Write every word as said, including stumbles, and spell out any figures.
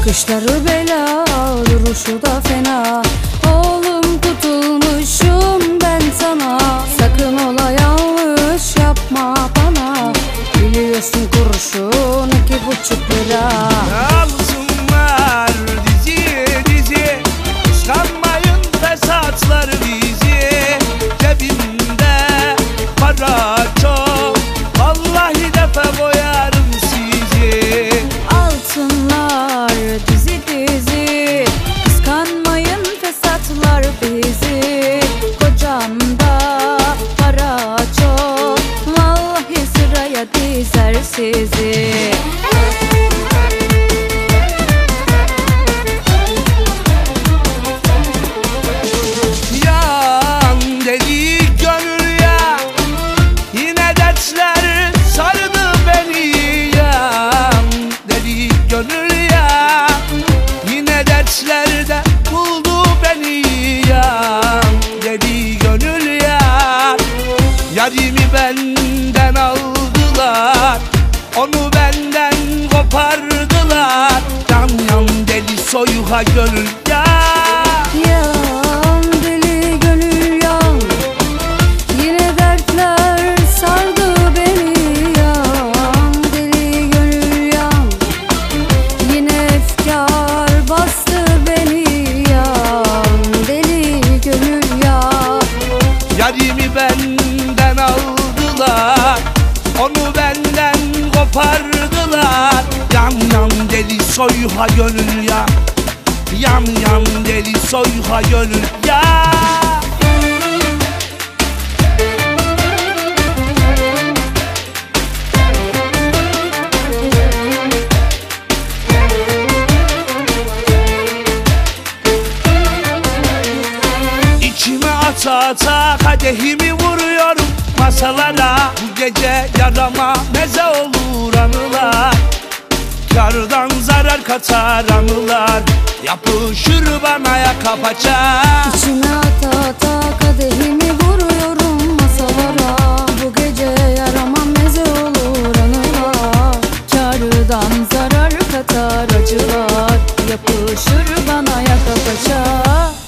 Bakışları bela, duruşu da fena. Oğlum tutulmuşum ben sana. Sakın ola yanlış yapma bana. Biliyorsun kurşun iki buçuk lira. Alsınlar dizi dizi, kıskanmayın fesatlar bizi. Cebimde para çok, vallahi defa boyarım sizi. Altınlar dizi dizi, kıskanmayın fesatlar bizi. Kocamda para çok, vallahi sıraya dizer sizi. Yan deli gönül ya, yine dertler sardı beni. Yan deli gönül ya, yine dertlerde buldu beni. Yan deli gönül ya, yarimi benden aldılar, onu benden kopardılar. Yan yan deli soyuha gönül ya. Yan deli gönül yan, yine dertler sardı beni. Yan deli gönül yan, yine efkar bastı beni. Yan deli gönül yan. Yarimi benden aldılar, onu benden kopardılar. Yan yan deli soyuha gönül ya, yan yan deli soyuha gönül ya. İçime ata ata kadehimi vuruyorum masalara. Bu gece yarama meze olur anılar, kardan zarar katar anılar, yapışır bana yaka paça. İçime ata ata kadehimi vuruyorum masalara. Bu gece yarama meze olur anılar, kardan zarar katar acılar, yapışır bana yaka paça.